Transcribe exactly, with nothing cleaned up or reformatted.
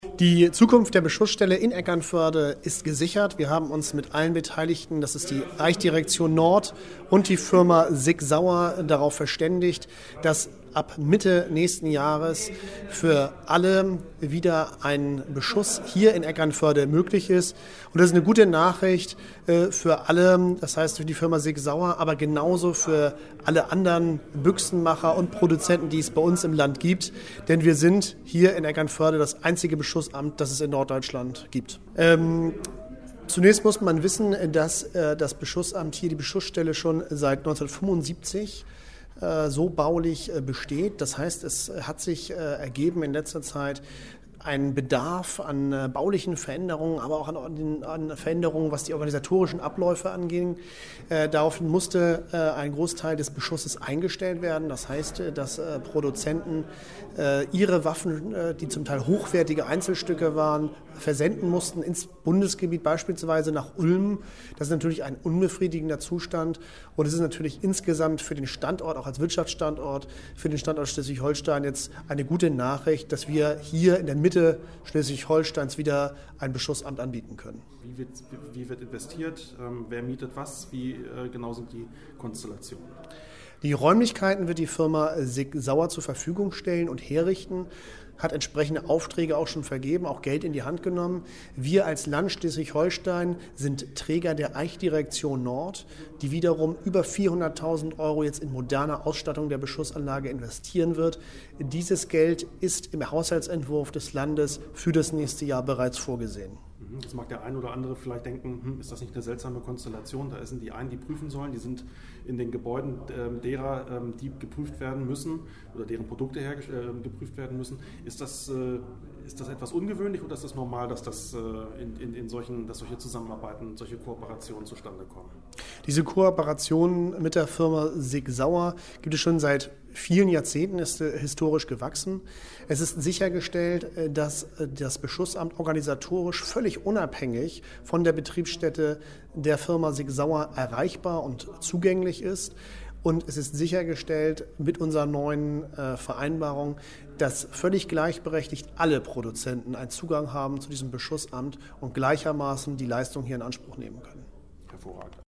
Die Zukunft der Beschussstelle in Eckernförde ist gesichert. Wir haben uns mit allen Beteiligten, das ist die Eichdirektion Nord und die Firma Sig Sauer, darauf verständigt, dass ab Mitte nächsten Jahres für alle wieder ein Beschuss hier in Eckernförde möglich ist. Und das ist eine gute Nachricht für alle, das heißt für die Firma Sig Sauer, aber genauso für alle anderen Büchsenmacher und Produzenten, die es bei uns im Land gibt. Denn wir sind hier in Eckernförde das einzige Beschussamt, das es in Norddeutschland gibt. Ähm, Zunächst muss man wissen, dass äh, das Beschussamt hier, die Beschussstelle, schon seit neunzehnhundertfünfundsiebzig äh, so baulich äh, besteht. Das heißt, es hat sich äh, ergeben in letzter Zeit ein Bedarf an äh, baulichen Veränderungen, aber auch an, an Veränderungen, was die organisatorischen Abläufe anging. Äh, daraufhin musste äh, ein Großteil des Beschusses eingestellt werden. Das heißt, äh, dass äh, Produzenten äh, ihre Waffen, äh, die zum Teil hochwertige Einzelstücke waren, versenden mussten ins Bundesgebiet, beispielsweise nach Ulm. Das ist natürlich ein unbefriedigender Zustand und es ist natürlich insgesamt für den Standort, auch als Wirtschaftsstandort, für den Standort Schleswig-Holstein jetzt eine gute Nachricht, dass wir hier in der Mitte Schleswig-Holsteins wieder ein Beschussamt anbieten können. Wie wird, wie wird investiert? Ähm, wer mietet was? Wie äh, genau sind die Konstellationen? Die Räumlichkeiten wird die Firma Sig Sauer zur Verfügung stellen und herrichten, hat entsprechende Aufträge auch schon vergeben, auch Geld in die Hand genommen. Wir als Land Schleswig-Holstein sind Träger der Eichdirektion Nord, die wiederum über vierhunderttausend Euro jetzt in moderne Ausstattung der Beschussanlage investieren wird. Dieses Geld ist im Haushaltsentwurf des Landes für das nächste Jahr bereits vorgesehen. Das mag der ein oder andere vielleicht denken, hm, ist das nicht eine seltsame Konstellation? Da sind die einen, die prüfen sollen, die sind in den Gebäuden äh, derer, ähm, die geprüft werden müssen oder deren Produkte her, äh, geprüft werden müssen. Ist das, äh, ist das etwas ungewöhnlich oder ist das normal, dass, das, äh, in, in, in solchen, dass solche Zusammenarbeiten, solche Kooperationen zustande kommen? Diese Kooperation mit der Firma Sig Sauer gibt es schon seit vielen Jahrzehnten, ist äh, historisch gewachsen. Es ist sichergestellt, äh, dass äh, das Beschussamt organisatorisch völlig unabhängig von der Betriebsstätte der Firma Sig Sauer erreichbar und zugänglich ist. Und es ist sichergestellt mit unserer neuen äh, Vereinbarung, dass völlig gleichberechtigt alle Produzenten einen Zugang haben zu diesem Beschussamt und gleichermaßen die Leistung hier in Anspruch nehmen können. Hervorragend.